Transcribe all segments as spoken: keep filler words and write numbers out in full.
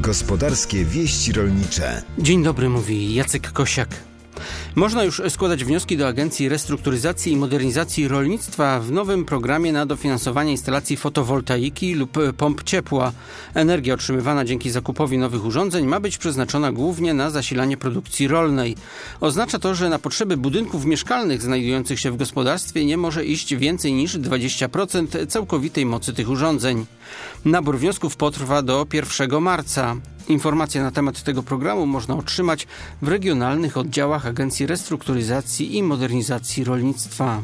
Gospodarskie wieści rolnicze. Dzień dobry, mówi Jacek Kosiak. Można już składać wnioski do Agencji Restrukturyzacji i Modernizacji Rolnictwa w nowym programie na dofinansowanie instalacji fotowoltaiki lub pomp ciepła. Energia otrzymywana dzięki zakupowi nowych urządzeń ma być przeznaczona głównie na zasilanie produkcji rolnej. Oznacza to, że na potrzeby budynków mieszkalnych znajdujących się w gospodarstwie nie może iść więcej niż dwadzieścia procent całkowitej mocy tych urządzeń. Nabór wniosków potrwa do pierwszego marca. Informacje na temat tego programu można otrzymać w regionalnych oddziałach Agencji Restrukturyzacji i Modernizacji Rolnictwa.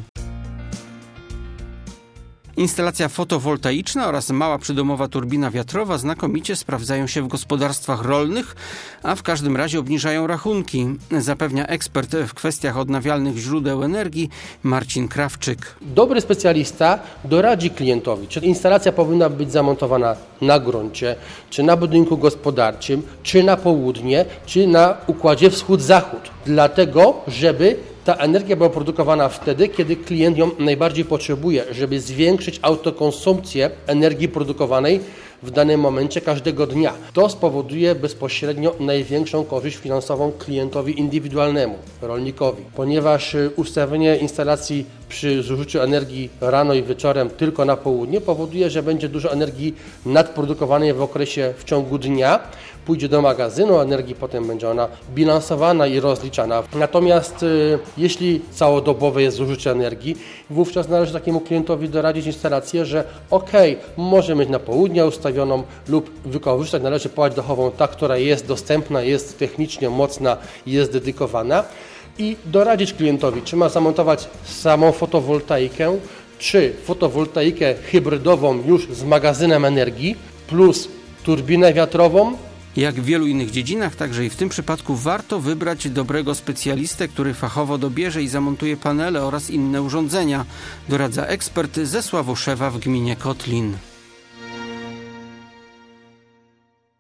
Instalacja fotowoltaiczna oraz mała przydomowa turbina wiatrowa znakomicie sprawdzają się w gospodarstwach rolnych, a w każdym razie obniżają rachunki, zapewnia ekspert w kwestiach odnawialnych źródeł energii Marcin Krawczyk. Dobry specjalista doradzi klientowi, czy instalacja powinna być zamontowana na gruncie, czy na budynku gospodarczym, czy na południe, czy na układzie wschód-zachód. Dlatego, żeby ta energia była produkowana wtedy, kiedy klient ją najbardziej potrzebuje, żeby zwiększyć autokonsumpcję energii produkowanej w danym momencie każdego dnia. To spowoduje bezpośrednio największą korzyść finansową klientowi indywidualnemu, rolnikowi, ponieważ ustawienie instalacji przy zużyciu energii rano i wieczorem tylko na południe powoduje, że będzie dużo energii nadprodukowanej w okresie w ciągu dnia, pójdzie do magazynu energii, potem będzie ona bilansowana i rozliczana. Natomiast y, jeśli całodobowe jest zużycie energii, wówczas należy takiemu klientowi doradzić instalację, że ok, może mieć na południe ustawioną lub wykorzystać należy płać dachową, ta, która jest dostępna, jest technicznie mocna, jest dedykowana i doradzić klientowi, czy ma zamontować samą fotowoltaikę, czy fotowoltaikę hybrydową już z magazynem energii plus turbinę wiatrową. Jak w wielu innych dziedzinach, także i w tym przypadku warto wybrać dobrego specjalistę, który fachowo dobierze i zamontuje panele oraz inne urządzenia, doradza ekspert ze Sławoszewa w gminie Kotlin.